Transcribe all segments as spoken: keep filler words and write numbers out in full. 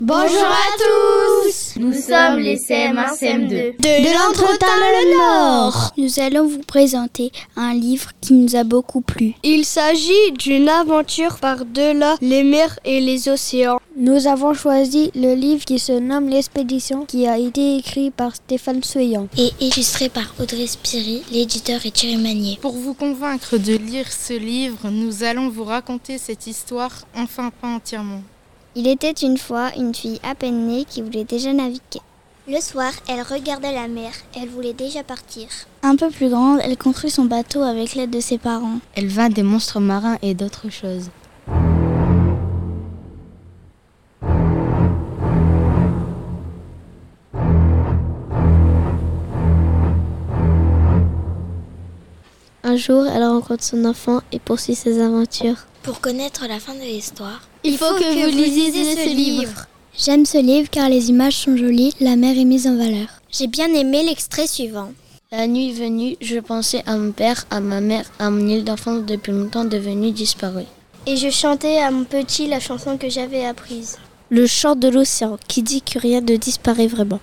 Bonjour à tous. Nous sommes les C M un C M deux de, de l'Entretin-le-Nord. Nous allons vous présenter un livre qui nous a beaucoup plu. Il s'agit d'une aventure par-delà les mers et les océans. Nous avons choisi le livre qui se nomme L'Expédition, qui a été écrit par Stéphane Souillant et illustré par Audrey Spiri. L'éditeur est Thierry Magnier. Pour vous convaincre de lire ce livre, nous allons vous raconter cette histoire, enfin pas entièrement. Il était une fois une fille à peine née qui voulait déjà naviguer. Le soir, elle regardait la mer. Elle voulait déjà partir. Un peu plus grande, elle construit son bateau avec l'aide de ses parents. Elle vint des monstres marins et d'autres choses. Un jour, elle rencontre son enfant et poursuit ses aventures. Pour connaître la fin de l'histoire, il faut, faut que, que vous lisiez ce livre. J'aime ce livre car les images sont jolies, la mer est mise en valeur. J'ai bien aimé l'extrait suivant. La nuit venue, je pensais à mon père, à ma mère, à mon île d'enfance depuis longtemps devenue disparue. Et je chantais à mon petit la chanson que j'avais apprise. Le chant de l'océan qui dit que rien ne disparaît vraiment.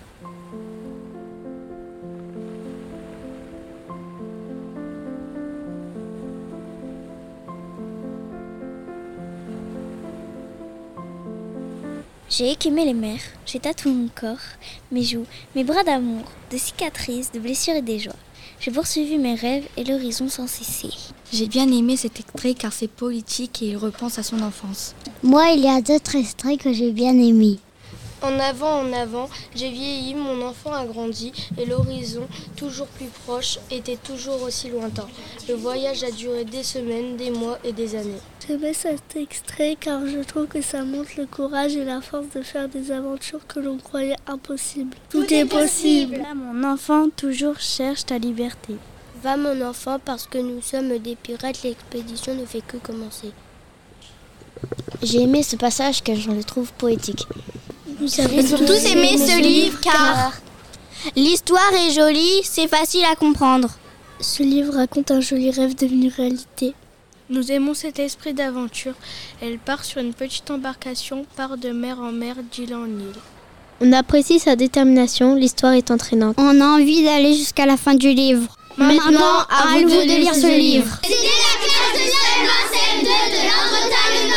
J'ai écumé les mers, j'ai tatoué mon corps, mes joues, mes bras d'amour, de cicatrices, de blessures et des joies. J'ai poursuivi mes rêves et l'horizon sans cesser. J'ai bien aimé cet extrait car c'est politique et il repense à son enfance. Moi, il y a d'autres extraits que j'ai bien aimés. En avant, en avant, j'ai vieilli, mon enfant a grandi et l'horizon, toujours plus proche, était toujours aussi lointain. Le voyage a duré des semaines, des mois et des années. J'aimais cet extrait car je trouve que ça montre le courage et la force de faire des aventures que l'on croyait impossibles. Tout, Tout est, est possible. possible. Là, mon enfant toujours cherche ta liberté. Va mon enfant, parce que nous sommes des pirates, l'expédition ne fait que commencer. J'ai aimé ce passage car je le trouve poétique. Nous avons tous aimé ce livre car l'histoire est jolie, c'est facile à comprendre. Ce livre raconte un joli rêve devenu réalité. Nous aimons cet esprit d'aventure. Elle part sur une petite embarcation, part de mer en mer, d'île en île. On apprécie sa détermination, l'histoire est entraînante. On a envie d'aller jusqu'à la fin du livre. Maintenant, Maintenant à, à vous de lire ce livre. C'était la classe de C M un C M deux de l'Entretin-le-Nord.